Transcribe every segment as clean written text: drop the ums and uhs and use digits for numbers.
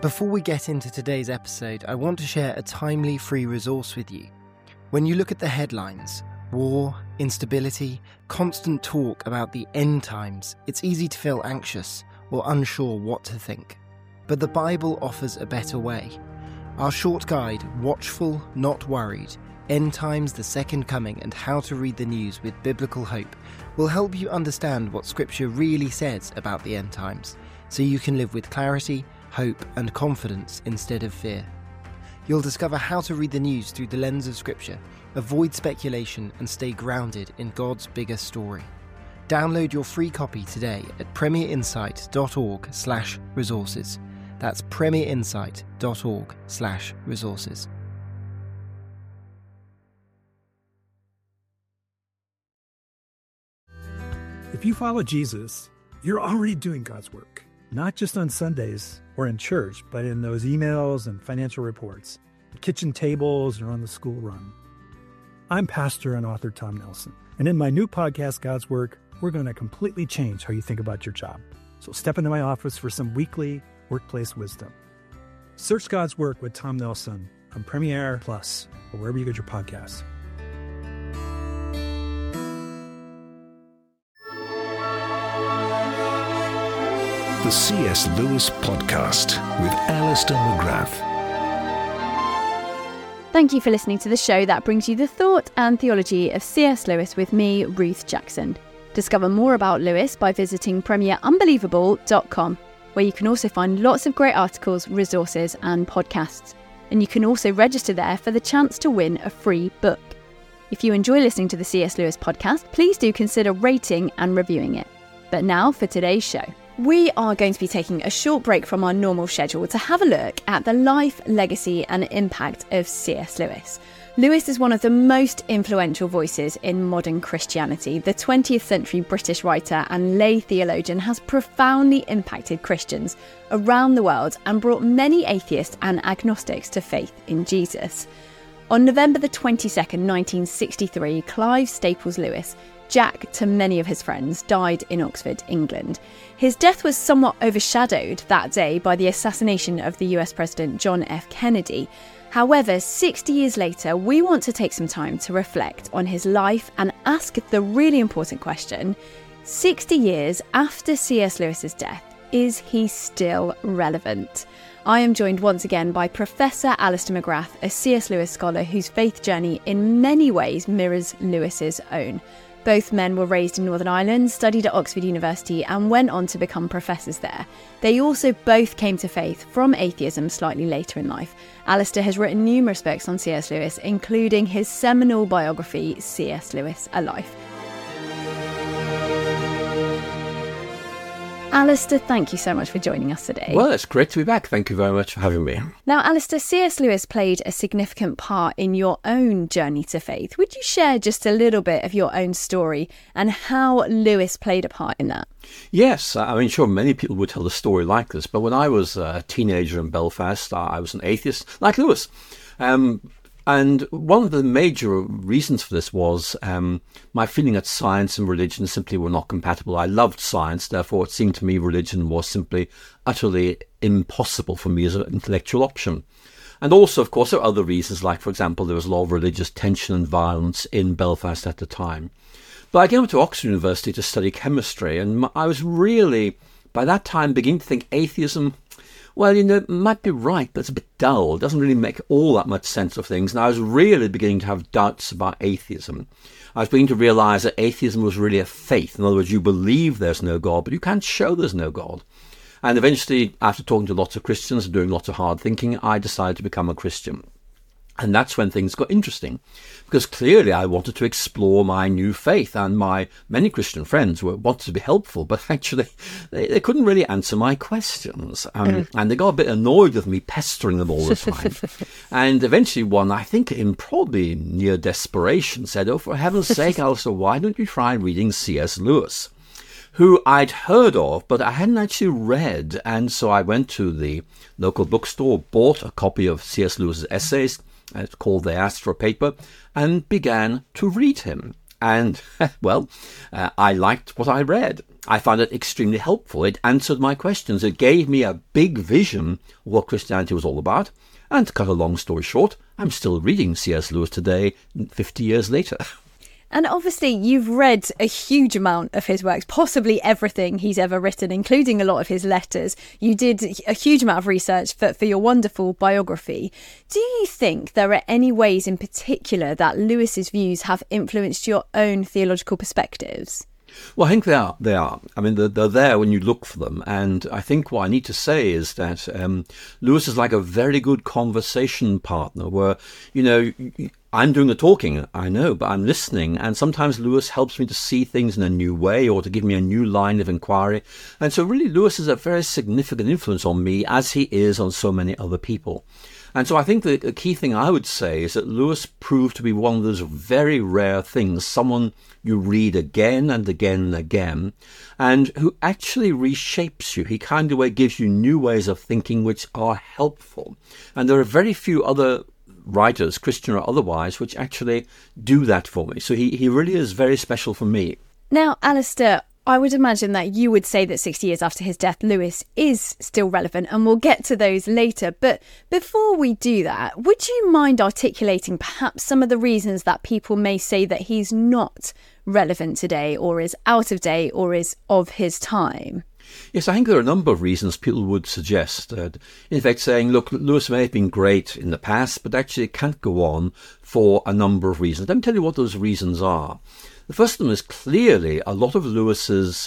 Before we get into today's episode, I want to share a timely free resource with you. When you look at the headlines, war, instability, constant talk about the end times, it's easy to feel anxious or unsure what to think. But the Bible offers a better way. Our short guide, Watchful, Not Worried, End Times, the Second Coming, and How to Read the News with Biblical Hope, will help you understand what Scripture really says about the end times, so you can live with clarity, hope, and confidence instead of fear. You'll discover how to read the news through the lens of Scripture, avoid speculation, and stay grounded in God's bigger story. Download your free copy today at premierinsight.org/resources. That's premierinsight.org/resources. If you follow Jesus, you're already doing God's work, not just on Sundays or in church, but in those emails and financial reports, kitchen tables, or on the school run. I'm pastor and author Tom Nelson, and in my new podcast, God's Work, we're going to completely change how you think about your job. So step into my office for some weekly workplace wisdom. Search God's Work with Tom Nelson on Premiere Plus or wherever you get your podcasts. The C.S. Lewis Podcast with Alistair McGrath. Thank you for listening to the show that brings you the thought and theology of C.S. Lewis with me, Ruth Jackson. Discover more about Lewis by visiting premierunbelievable.com, where you can also find lots of great articles, resources and podcasts. And you can also register there for the chance to win a free book. If you enjoy listening to the C.S. Lewis podcast, please do consider rating and reviewing it. But now for today's show. We are going to be taking a short break from our normal schedule to have a look at the life, legacy and impact of C.S. Lewis. Lewis is one of the most influential voices in modern Christianity. The 20th century British writer and lay theologian has profoundly impacted Christians around the world and brought many atheists and agnostics to faith in Jesus. On November the 22nd, 1963, Clive Staples Lewis, Jack to many of his friends, died in Oxford, England. His death was somewhat overshadowed that day by the assassination of the US President John F. Kennedy. However, 60 years later, we want to take some time to reflect on his life and ask the really important question, 60 years after C.S. Lewis's death, is he still relevant? I am joined once again by Professor Alistair McGrath, a C.S. Lewis scholar whose faith journey in many ways mirrors Lewis's own. Both men were raised in Northern Ireland, studied at Oxford University and went on to become professors there. They also both came to faith from atheism slightly later in life. Alistair has written numerous books on C.S. Lewis, including his seminal biography, C.S. Lewis, A Life. Alistair, thank you so much for joining us today. Well, it's great to be back. Thank you very much for having me. Now, Alistair, C.S. Lewis played a significant part in your own journey to faith. Would you share just a little bit of your own story and how Lewis played a part in that? Yes, I mean, sure, many people would tell a story like this, but when I was a teenager in Belfast, I was an atheist, like Lewis. And one of the major reasons for this was my feeling that science and religion simply were not compatible. I loved science, therefore it seemed to me religion was simply utterly impossible for me as an intellectual option. And also, of course, there are other reasons, like, for example, there was a lot of religious tension and violence in Belfast at the time. But I came to Oxford University to study chemistry, and I was really, by that time, beginning to think atheism, well, it might be right, but it's a bit dull. It doesn't really make all that much sense of things. And I was really beginning to have doubts about atheism. I was beginning to realise that atheism was really a faith. In other words, you believe there's no God, but you can't show there's no God. And eventually, after talking to lots of Christians and doing lots of hard thinking, I decided to become a Christian. And that's when things got interesting, because clearly I wanted to explore my new faith, and my many Christian friends wanted to be helpful, but actually they couldn't really answer my questions. And they got a bit annoyed with me pestering them all the time. And eventually one, I think in probably near desperation, said, "Oh, for heaven's sake, Alistair, why don't you try reading C.S. Lewis?" who I'd heard of, but I hadn't actually read. And so I went to the local bookstore, bought a copy of C.S. Lewis's essays, it's called They Asked for a Paper, and began to read him. And, well, I liked what I read. I found it extremely helpful. It answered my questions. It gave me a big vision of what Christianity was all about. And to cut a long story short, I'm still reading C.S. Lewis today, 50 years later. And obviously you've read a huge amount of his works, possibly everything he's ever written, including a lot of his letters. You did a huge amount of research for your wonderful biography. Do you think there are any ways in particular that Lewis's views have influenced your own theological perspectives? Well, I think they are. I mean, they're there when you look for them. And I think what I need to say is that Lewis is like a very good conversation partner where, I'm doing the talking, I know, but I'm listening. And sometimes Lewis helps me to see things in a new way or to give me a new line of inquiry. And so really Lewis is a very significant influence on me, as he is on so many other people. And so I think the key thing I would say is that Lewis proved to be one of those very rare things, someone you read again and again and again, and who actually reshapes you. He kind of way gives you new ways of thinking which are helpful. And there are very few other writers, Christian or otherwise, which actually do that for me. So he really is very special for me. Now, Alistair, I would imagine that you would say that 60 years after his death, Lewis is still relevant, and we'll get to those later. But before we do that, would you mind articulating perhaps some of the reasons that people may say that he's not relevant today, or is out of date, or is of his time? Yes, I think there are a number of reasons people would suggest. In effect, saying, look, Lewis may have been great in the past, but actually it can't go on for a number of reasons. Let me tell you what those reasons are. The first of them is clearly a lot of Lewis's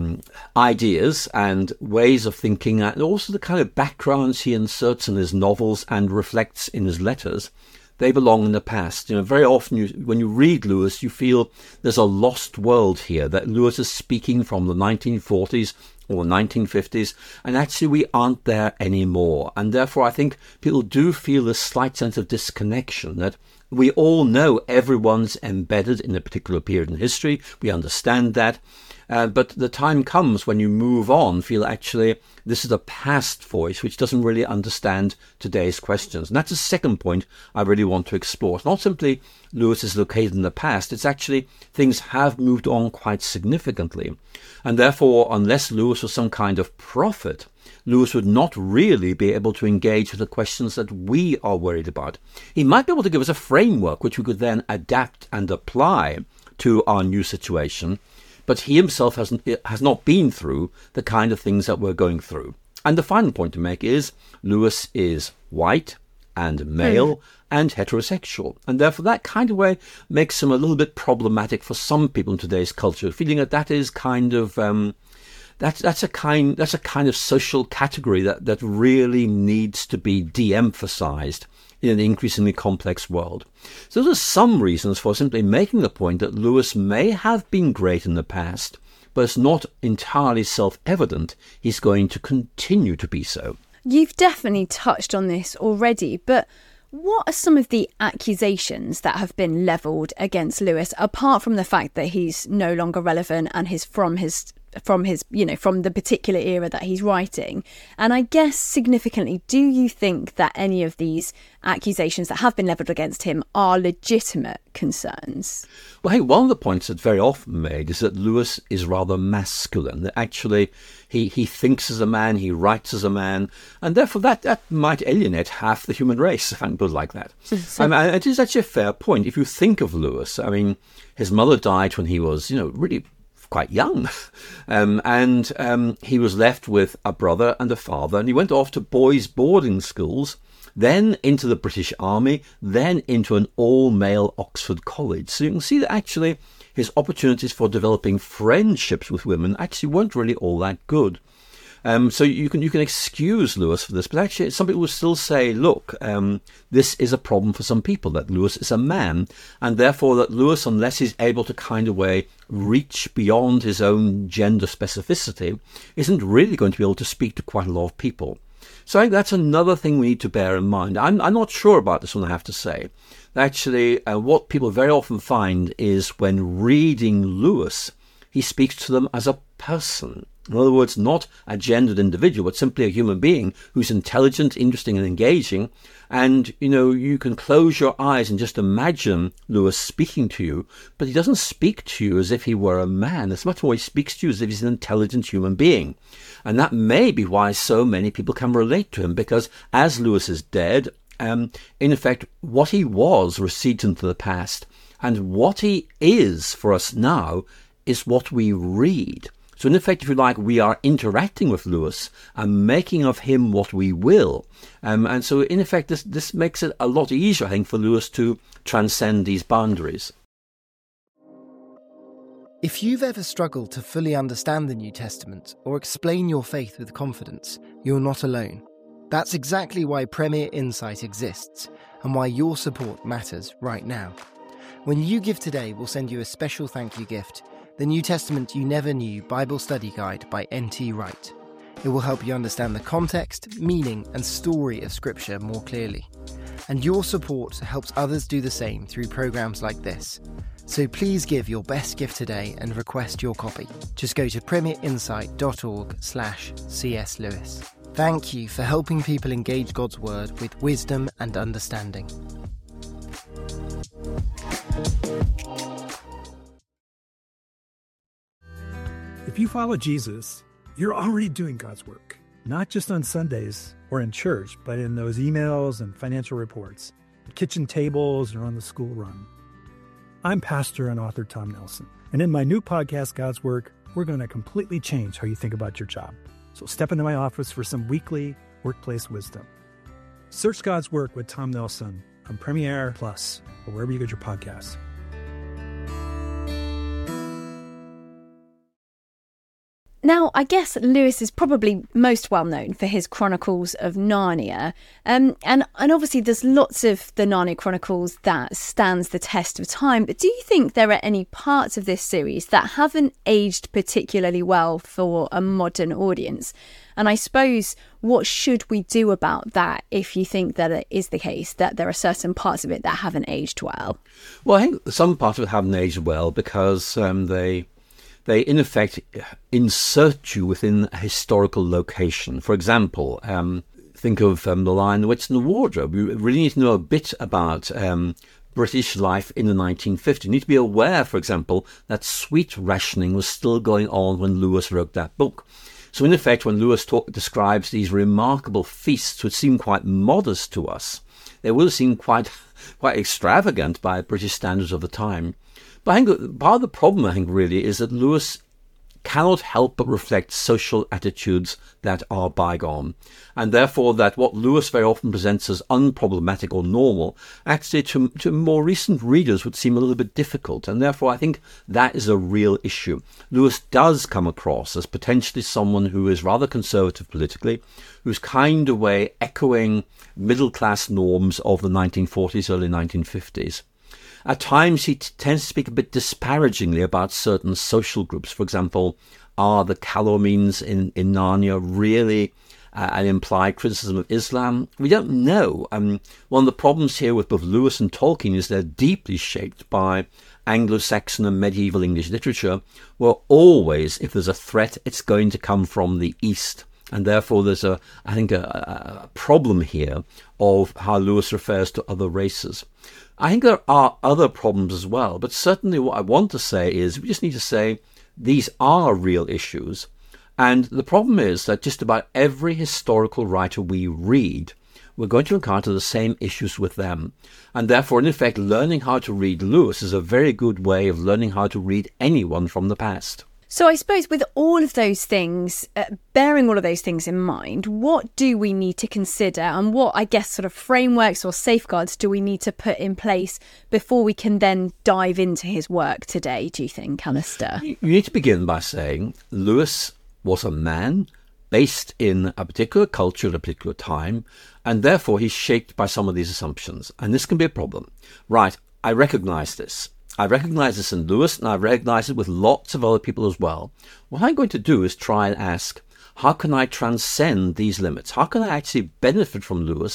ideas and ways of thinking, and also the kind of backgrounds he inserts in his novels and reflects in his letters. They belong in the past. Very often when you read Lewis, you feel there's a lost world here, that Lewis is speaking from the 1940s or 1950s, and actually we aren't there anymore. And therefore I think people do feel a slight sense of disconnection, that we all know everyone's embedded in a particular period in history. We understand that. But the time comes when you move on, feel actually this is a past voice which doesn't really understand today's questions. And that's the second point I really want to explore. It's not simply Lewis is located in the past. It's actually things have moved on quite significantly. And therefore, unless Lewis was some kind of prophet, Lewis would not really be able to engage with the questions that we are worried about. He might be able to give us a framework which we could then adapt and apply to our new situation, but he himself has not been through the kind of things that we're going through. And the final point to make is Lewis is white and male and heterosexual, and therefore that kind of way makes him a little bit problematic for some people in today's culture, feeling that is kind of that's a kind of social category that really needs to be de-emphasized in an increasingly complex world. So those are some reasons for simply making the point that Lewis may have been great in the past, but it's not entirely self-evident he's going to continue to be so. You've definitely touched on this already, but what are some of the accusations that have been levelled against Lewis, apart from the fact that he's no longer relevant and from the particular era that he's writing? And I guess significantly, do you think that any of these accusations that have been levelled against him are legitimate concerns? Well, hey, one of the points that's very often made is that Lewis is rather masculine, that actually he thinks as a man, he writes as a man, and therefore that might alienate half the human race, if I can put it like that. It is actually a fair point. If you think of Lewis, I mean, his mother died when he was, really quite young. And he was left with a brother and a father, and he went off to boys' boarding schools, then into the British Army, then into an all-male Oxford college. So you can see that actually his opportunities for developing friendships with women actually weren't really all that good. So you can excuse Lewis for this, but actually some people will still say, look, this is a problem for some people, that Lewis is a man, and therefore that Lewis, unless he's able to kind of way reach beyond his own gender specificity, isn't really going to be able to speak to quite a lot of people. So I think that's another thing we need to bear in mind. I'm not sure about this one, I have to say. Actually, what people very often find is when reading Lewis, he speaks to them as a person. In other words, not a gendered individual, but simply a human being who's intelligent, interesting, and engaging. And, you can close your eyes and just imagine Lewis speaking to you, but he doesn't speak to you as if he were a man. It's much more he speaks to you as if he's an intelligent human being. And that may be why so many people can relate to him, because as Lewis is dead, in effect, what he was recedes into the past. And what he is for us now is what we read. So in effect, if you like, we are interacting with Lewis and making of him what we will. And so in effect, this makes it a lot easier, I think, for Lewis to transcend these boundaries. If you've ever struggled to fully understand the New Testament or explain your faith with confidence, you're not alone. That's exactly why Premier Insight exists and why your support matters right now. When you give today, we'll send you a special thank you gift, The New Testament You Never Knew Bible Study Guide by N.T. Wright. It will help you understand the context, meaning, and story of Scripture more clearly. And your support helps others do the same through programs like this. So please give your best gift today and request your copy. Just go to premierinsight.org/C.S. Lewis. Thank you for helping people engage God's Word with wisdom and understanding. If you follow Jesus, you're already doing God's work, not just on Sundays or in church, but in those emails and financial reports, at kitchen tables or on the school run. I'm pastor and author Tom Nelson, and in my new podcast, God's Work, we're going to completely change how you think about your job. So step into my office for some weekly workplace wisdom. Search God's Work with Tom Nelson on Premiere Plus or wherever you get your podcasts. Now, I guess Lewis is probably most well known for his Chronicles of Narnia. And obviously there's lots of the Narnia Chronicles that stands the test of time. But do you think there are any parts of this series that haven't aged particularly well for a modern audience? And I suppose, what should we do about that if you think that it is the case, that there are certain parts of it that haven't aged well? Well, I think some parts of it haven't aged well because they, in effect, insert you within a historical location. For example, think of The Lion, the Witch and the Wardrobe. You really need to know a bit about British life in the 1950s. You need to be aware, for example, that sweet rationing was still going on when Lewis wrote that book. So, in effect, when Lewis describes these remarkable feasts, which seem quite modest to us, they will seem quite extravagant by British standards of the time. But I think part of the problem, really, is that Lewis cannot help but reflect social attitudes that are bygone. And therefore that what Lewis very often presents as unproblematic or normal, actually to more recent readers would seem a little bit difficult. And therefore I think that is a real issue. Lewis does come across as potentially someone who is rather conservative politically, who's kind of way echoing middle-class norms of the 1940s, early 1950s. At times, he tends to speak a bit disparagingly about certain social groups. For example, are the Calormenes in Narnia really an implied criticism of Islam? We don't know. One of the problems here with both Lewis and Tolkien is they're deeply shaped by Anglo-Saxon and medieval English literature, where always, if there's a threat, it's going to come from the East. And therefore, there's a problem here of how Lewis refers to other races. I think there are other problems as well, but certainly what I want to say is we just need to say these are real issues. And the problem is that just about every historical writer we read, we're going to encounter the same issues with them. And therefore, in effect, learning how to read Lewis is a very good way of learning how to read anyone from the past. So I suppose with all of those things, bearing all of those things in mind, what do we need to consider and what, I guess, sort of frameworks or safeguards do we need to put in place before we can then dive into his work today, do you think, Alistair? You need to begin by saying Lewis was a man based in a particular culture at a particular time, and therefore he's shaped by some of these assumptions. And this can be a problem. Right, I recognise this. I recognise this in Lewis, and I recognise it with lots of other people as well. What I'm going to do is try and ask, how can I transcend these limits? How can I actually benefit from Lewis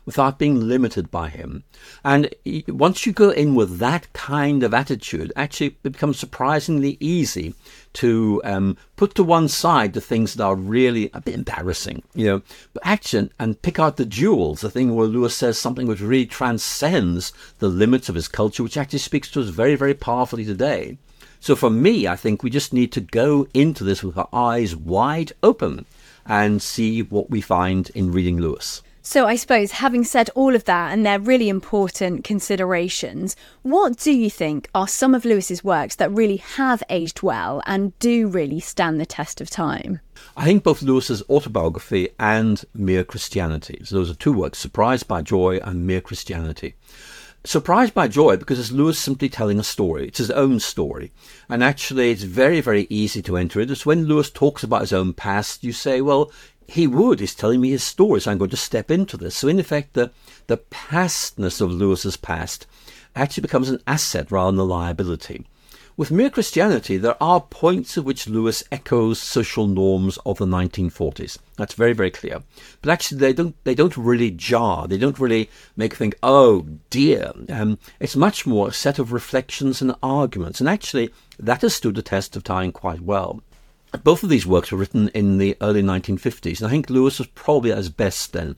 without being limited by him. And once you go in with that kind of attitude, actually it becomes surprisingly easy to put to one side the things that are really a bit embarrassing, but action and pick out the jewels, the thing where Lewis says something which really transcends the limits of his culture, which actually speaks to us very, very powerfully today. So for me, I think we just need to go into this with our eyes wide open and see what we find in reading Lewis. So I suppose, having said all of that, and they're really important considerations, what do you think are some of Lewis's works that really have aged well and do really stand the test of time? I think both Lewis's autobiography and Mere Christianity. So those are two works, Surprised by Joy and Mere Christianity. Surprised by Joy because it's Lewis simply telling a story. It's his own story. And actually it's very, very easy to enter it. It's when Lewis talks about his own past, you say, well, he's telling me his story, so I'm going to step into this. So in effect, the pastness of Lewis's past actually becomes an asset rather than a liability. With Mere Christianity, there are points at which Lewis echoes social norms of the 1940s. That's very, very clear. But actually, they don't really jar. They don't really make you think, oh dear. It's much more a set of reflections and arguments. And actually, that has stood the test of time quite well. Both of these works were written in the early 1950s. And I think Lewis was probably at his best then.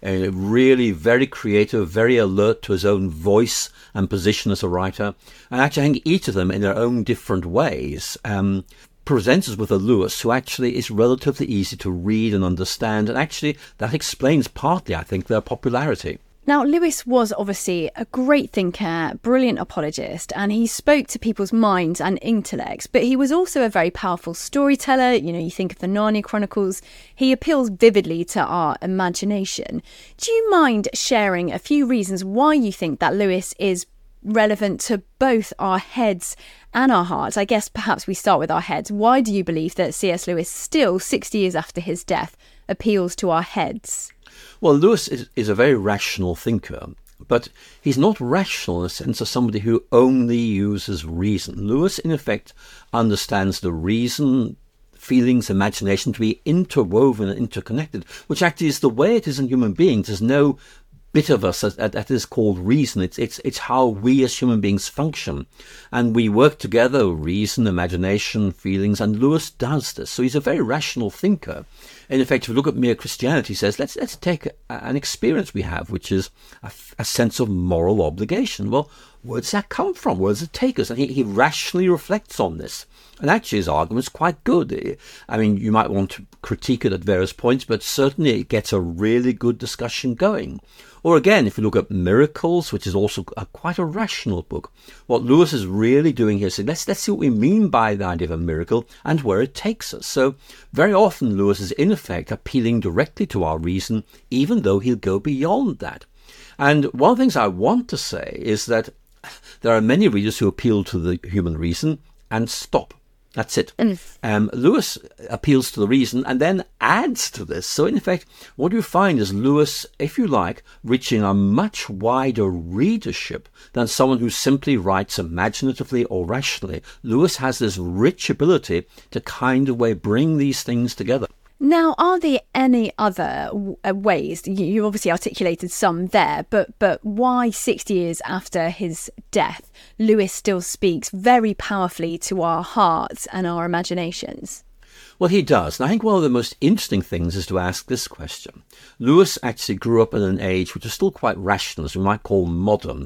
Really very creative, very alert to his own voice and position as a writer. And actually, I think each of them, in their own different ways, presents us with a Lewis who actually is relatively easy to read and understand. And actually, that explains partly, I think, their popularity. Now, Lewis was obviously a great thinker, brilliant apologist, and he spoke to people's minds and intellects, but he was also a very powerful storyteller. You think of the Narnia Chronicles. He appeals vividly to our imagination. Do you mind sharing a few reasons why you think that Lewis is relevant to both our heads and our hearts? I guess perhaps we start with our heads. Why do you believe that C.S. Lewis, still 60 years after his death, appeals to our heads? Well, Lewis is a very rational thinker, but he's not rational in the sense of somebody who only uses reason. Lewis, in effect, understands the reason, feelings, imagination to be interwoven and interconnected, which actually is the way it is in human beings. There's no bit of us that is called reason. It's how we as human beings function. And we work together, reason, imagination, feelings, and Lewis does this. So he's a very rational thinker. In effect, if you look at Mere Christianity, he says, let's take an experience we have, which is a sense of moral obligation. Well, where does that come from? Where does it take us? And he rationally reflects on this. And actually his argument's quite good. I mean, you might want to critique it at various points, but certainly it gets a really good discussion going. Or again, if you look at Miracles, which is also quite a rational book, what Lewis is really doing here is saying, let's see what we mean by the idea of a miracle and where it takes us. So very often Lewis is in effect appealing directly to our reason, even though he'll go beyond that. And one of the things I want to say is that there are many readers who appeal to the human reason and stop. That's it. Lewis appeals to the reason and then adds to this. So in effect, what you find is Lewis, if you like, reaching a much wider readership than someone who simply writes imaginatively or rationally. Lewis has this rich ability to kind of bring these things together. Now, are there any other ways? You obviously articulated some there, but why 60 years after his death, Lewis still speaks very powerfully to our hearts and our imaginations? Well, he does. And I think one of the most interesting things is to ask this question. Lewis actually grew up in an age which is still quite rational, as we might call modern.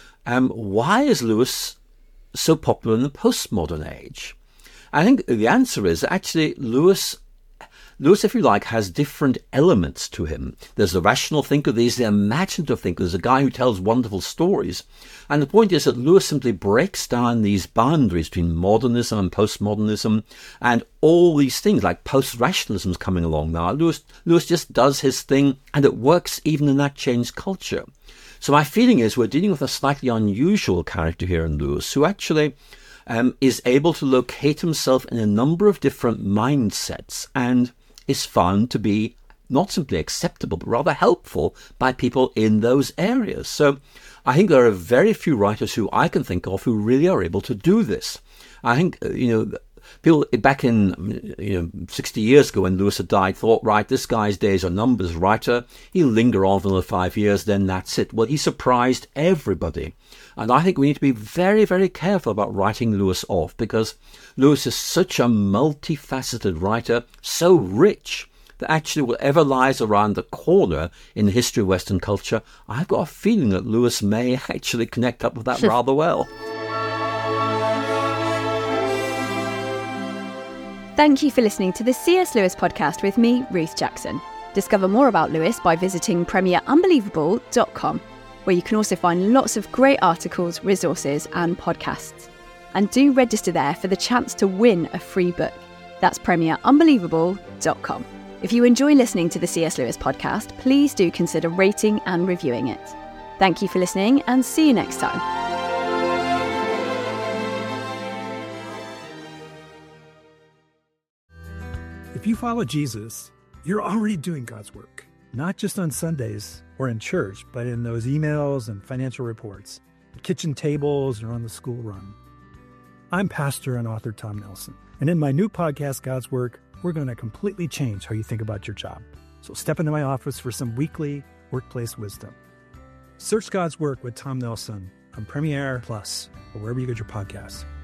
Why is Lewis so popular in the postmodern age? I think the answer is actually Lewis, if you like, has different elements to him. There's the rational thinker, there's the imaginative thinker, there's a guy who tells wonderful stories. And the point is that Lewis simply breaks down these boundaries between modernism and postmodernism and all these things, like post-rationalism's coming along now. Lewis just does his thing, and it works even in that changed culture. So my feeling is we're dealing with a slightly unusual character here in Lewis, who actually is able to locate himself in a number of different mindsets and is found to be not simply acceptable, but rather helpful by people in those areas. So I think there are very few writers who I can think of who really are able to do this. I think, people back in 60 years ago when Lewis had died thought, right, this guy's days are numbers, writer. He'll linger on for another 5 years, then that's it. Well, he surprised everybody. And I think we need to be very, very careful about writing Lewis off, because Lewis is such a multifaceted writer, so rich, that actually whatever lies around the corner in the history of Western culture, I've got a feeling that Lewis may actually connect up with that rather well. Thank you for listening to the C.S. Lewis podcast with me, Ruth Jackson. Discover more about Lewis by visiting premierunbelievable.com, where you can also find lots of great articles, resources and podcasts. And do register there for the chance to win a free book. That's premierunbelievable.com. If you enjoy listening to the C.S. Lewis podcast, please do consider rating and reviewing it. Thank you for listening and see you next time. If you follow Jesus, you're already doing God's work, not just on Sundays or in church, but in those emails and financial reports, at kitchen tables or on the school run. I'm pastor and author Tom Nelson, and in my new podcast, God's Work, we're going to completely change how you think about your job. So step into my office for some weekly workplace wisdom. Search God's Work with Tom Nelson on Premiere Plus or wherever you get your podcasts.